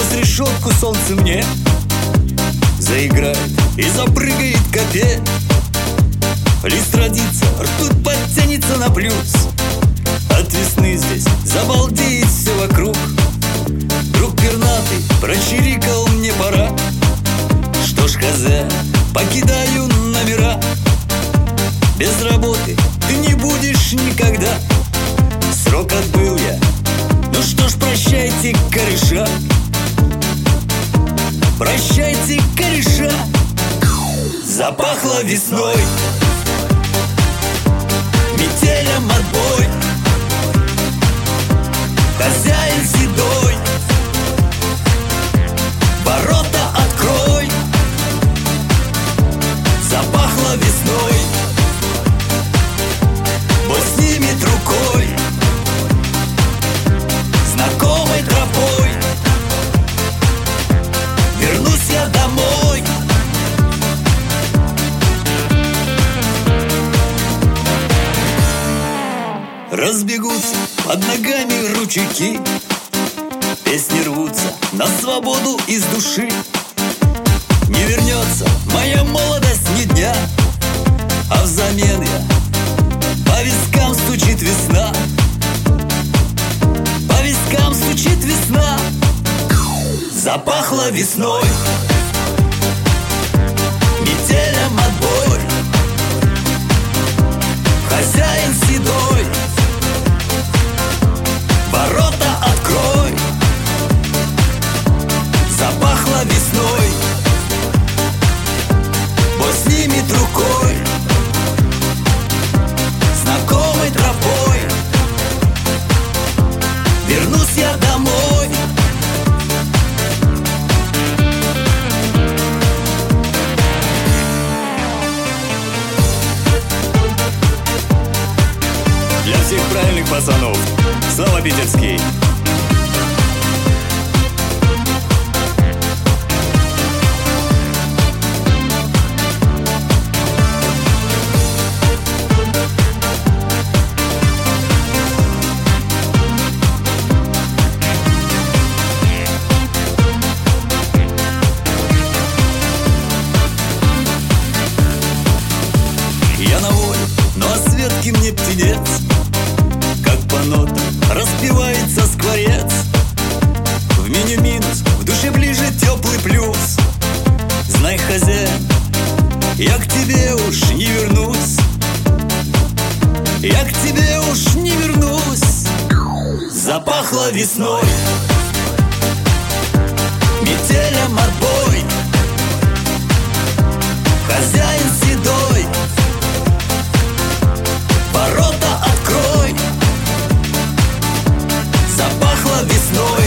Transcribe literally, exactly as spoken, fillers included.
Сквозь решетку солнце мне заиграет и запрыгает капель. Лист родится, ртуть подтянется на плюс. От весны здесь забалдеет все вокруг. Друг пернатый прочирикал, мне пора. Что ж, хозяин, покидаю номера. Без работы ты не будешь никогда. Срок отбыл я. Ну что ж, прощайте, кореша. Прощайте, кореша. Запахло весной, метелям отбой. Хозяин седой, ворота открой. Запахло весной, бой снимет рукой, знакомой тропой. Вернусь я домой. Разбегутся под ногами ручейки, песни рвутся на свободу из души. Не вернется моя молодость ни дня, а взамен я по вискам стучит весна. По вискам стучит весна. Запахло весной, метелям отбой. Хозяин седой, ворота открой. Запахло весной, бой снимет рукой, знакомой тропой. Вернусь я домой. Для всех правильных пацанов, Слава Питерский. Я на воле, но осветки мне птенец. Как по нотам распевается скворец. В меню минус, в душе ближе теплый плюс. Знай, хозяин, я к тебе уж не вернусь. Я к тебе уж не вернусь. Запахло весной, метелям отбой. Хозяин седой, ворота открой. Запахло весной,